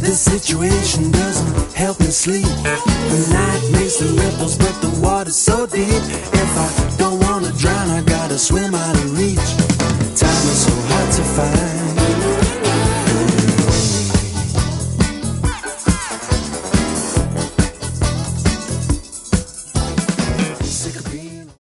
This situation doesn't help me sleep. The night makes the ripples, but the water's so deep. If I don't wanna drown, I gotta swim out of reach. Time is so hard to find.